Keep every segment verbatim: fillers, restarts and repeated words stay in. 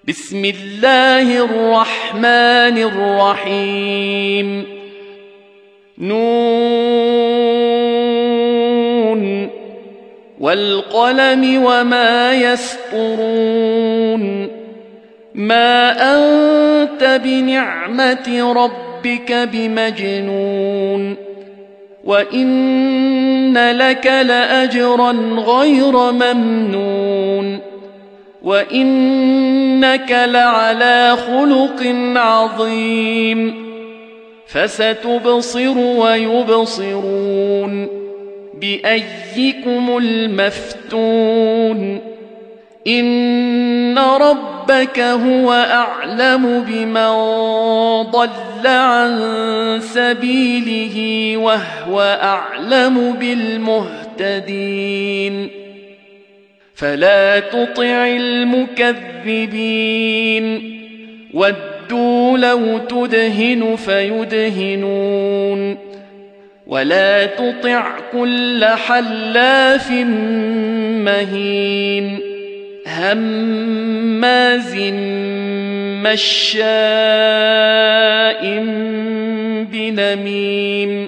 بسم الله الرحمن الرحيم نون والقلم وما يسطرون ما أنت بنعمة ربك بمجنون وإن لك لأجرا غير ممنون وإنك لعلى خلق عظيم فستبصر ويبصرون بأيكم المفتون إن ربك هو أعلم بمن ضل عن سبيله وهو أعلم بالمهتدين فلا تطع المكذبين ودوا لو تدهن فيدهنون ولا تطع كل حلاف مهين هماز مشاء بنميم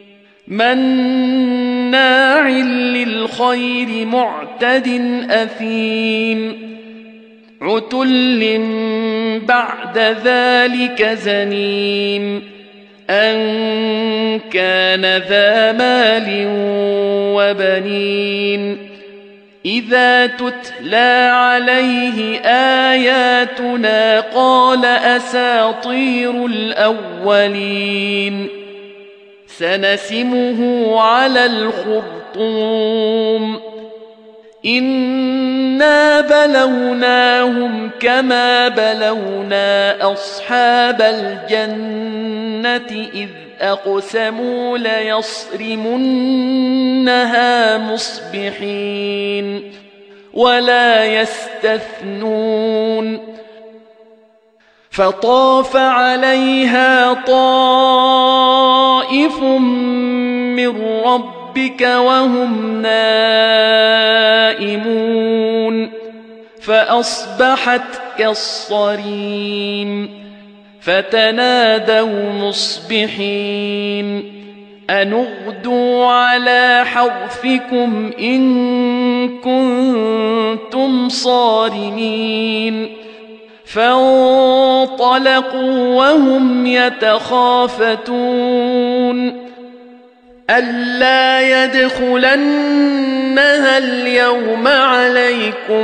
مناع للخير معتد أثيم عتل بعد ذلك زنيم أن كان ذا مال وبنين إذا تتلى عليه آياتنا قال أساطير الأولين سنسمه على الخرطوم إنا بلوناهم كما بلونا أصحاب الجنة إذ أقسموا ليصرمنها مصبحين ولا يستثنون فطاف عليها طائف من ربك وهم نائمون فأصبحت كالصريم فتنادوا مصبحين أن اغدوا على حرثكم إن كنتم صارمين فانطلقوا وهم يتخافتون ألا يدخلنها اليوم عليكم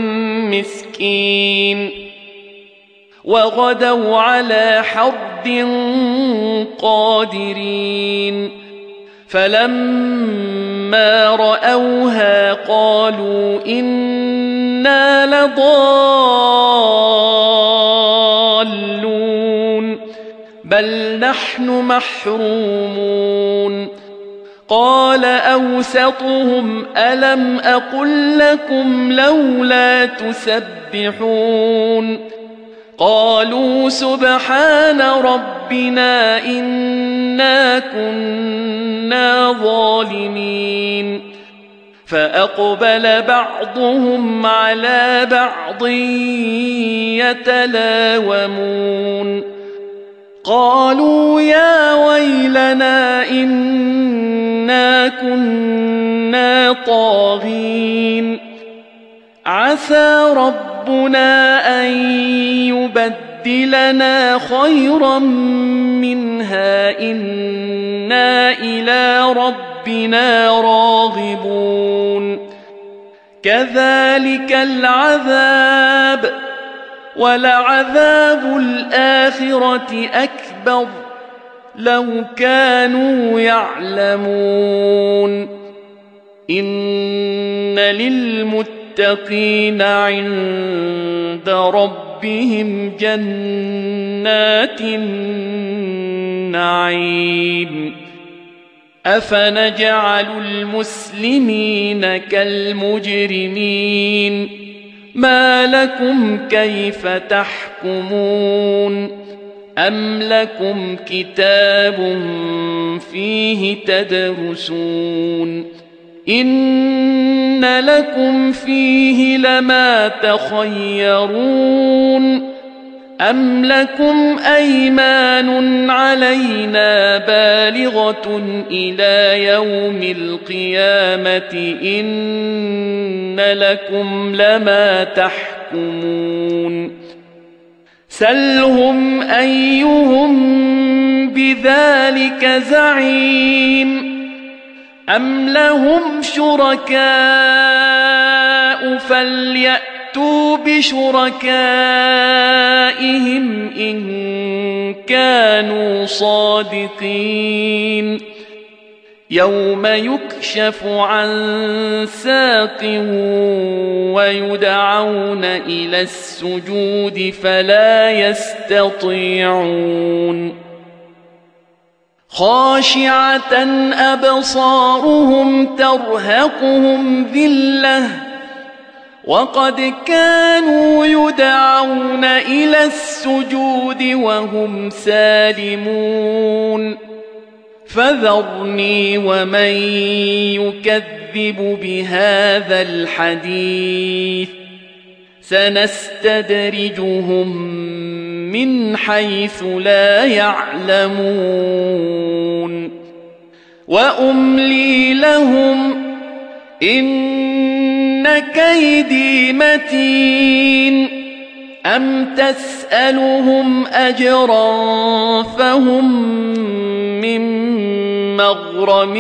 مسكين وغدوا على حرد قادرين فلما رأوها قالوا إنا لضالون بل نحن محرومون قال أوسطهم ألم أقل لكم لولا تسبحون قالوا سبحان ربنا إنا كنا ظالمين فأقبل بعضهم على بعض يتلاومون قالوا يا ويلنا إنا كنا طاغين عسى ربنا أن يبدلنا خيرا منها إنا إلى ربنا راغبون كذلك العذاب ولعذاب الآخرة أكبر لو كانوا يعلمون إن للمتقين عند ربهم جنات النعيم أفنجعل المسلمين كالمجرمين ما لكم كيف تحكمون أم لكم كتاب فيه تدرسون إن لكم فيه لما تخيرون أم لكم أيمان علينا بالغة إلى يوم القيامة إن لكم لما تحكمون سلهم أيهم بذلك زعيم أم لهم شركاء فليأتوا بشركائهم إن كانوا صادقين يوم يكشف عن ساق ويدعون إلى السجود فلا يستطيعون خاشعة أبصارهم ترهقهم ذلة وقد كانوا يدعون إلى السجود وهم سالمون فذرني ومن يكذب بهذا الحديث سنستدرجهم من حيث لا يعلمون وأملي لهم إن كيدي متين أم تسألهم أجرا فهم من مغرم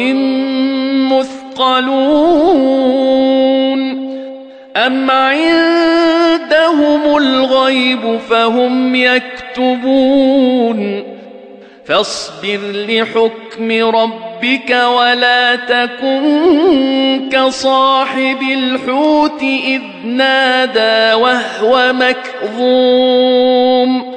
مثقلون أم عندهم الغيب فهم يكتبون فاصبر لحكم ربك ولا تكن كصاحب الحوت إذ نادى وهو مكظوم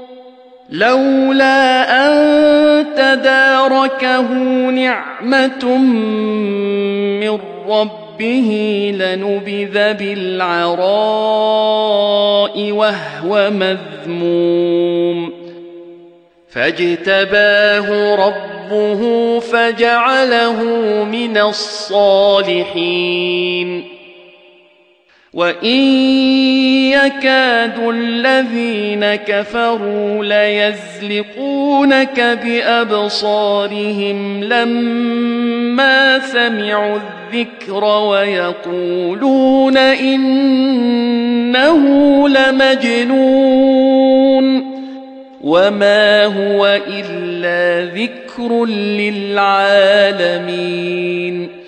لولا أن تداركه نعمة من ربه لنبذ بالعراء وهو مذموم فاجتباه ربه فجعله من الصالحين وإن يكاد الذين كفروا ليزلقونك بأبصارهم لما سمعوا الذكر ويقولون إنه لمجنون وما هو إلا ذكر للعالمين